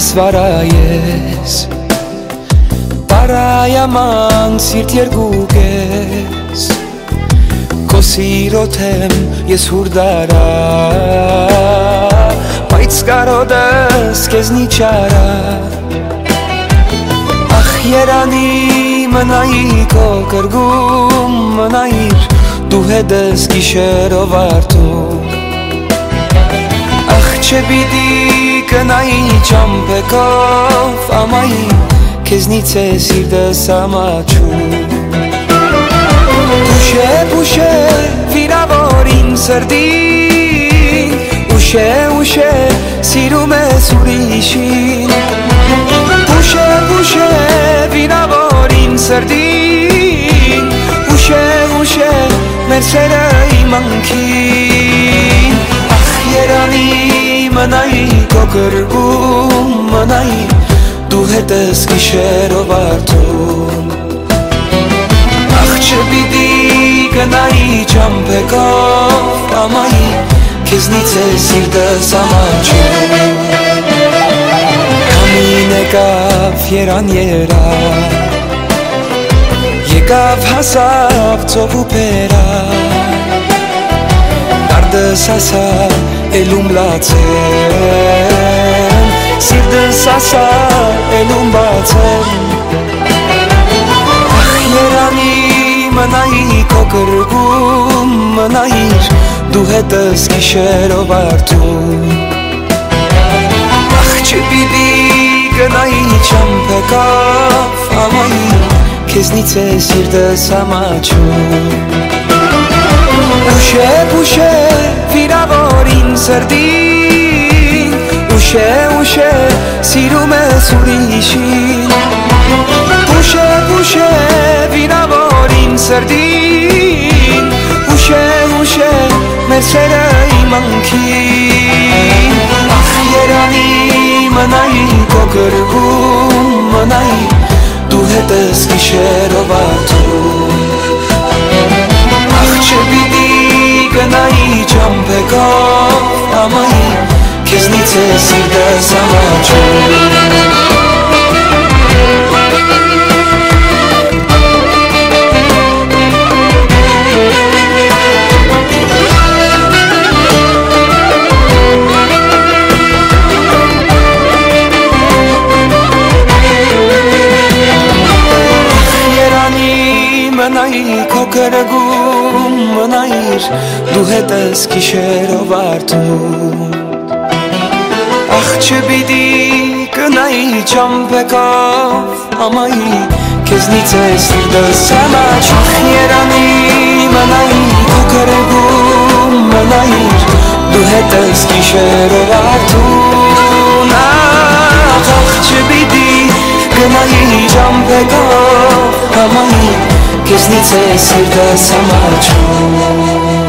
ես վարայես Պարայաման սիրտ երկուկ ես Քո սիրոտ եմ ես հուրդարա Բայց կարոդս կեզնի չարա Ախ երանի մնայի քո կրգում մնայիր Դու հետս գիշերով արդում Ախ չպիտի կնայի ճամպեկով ամայի Քեզնից է սիրտս ամաչում Ուշե վիրավոր իմ սրտին Ուշե սիրում ես ուրիշին Ուշե վիրավոր իմ սրտին Ուշե մեր սերը իմ անքին Ախ երանի մնայի քո կրգում մնայի Դու հետս գիշերով արդում Ախ չպիտի կնայի ճամպեկով ամայի Քեզնից է սիրտս ամաչում Քամին եկավ երան երա Եկավ հասավ ծով ու պերա Դարդս հասավ elum lațen Sirtës asa elum bațen Ah, yerani mănai kokërgum mănair Duhetës kisherov artum Ah, që bibi gënai qampekaf Amai Քեզնից է սիրտս ամաչում Ուշե վիրավոր իմ սրտին Ուշե սիրում ես ուրիշին Ուշե վիրավոր իմ սրտին Ուշե մեր սերը իմ անքին Ախ երանի մնայի քո կրգում մնայի Դու հետս գիշերով արդում Ախ չպիտի գնայի ճամպեկով ամայի Քեզնից է սիրտս ամաչում Մնայի քո կրգում մնայիր Դու հետս գիշերով արդում Ախ չպիտի կնայի ճամպեկով ամայի Քեզնից է սիրտս ամաչում Ախ երանի մնայի քո կրգում մնայիր Դու հետս գիշերով արդում Ախ չպիտի կնայի ճամպեկով ամայի Քեզնից է սիրտս ամաչում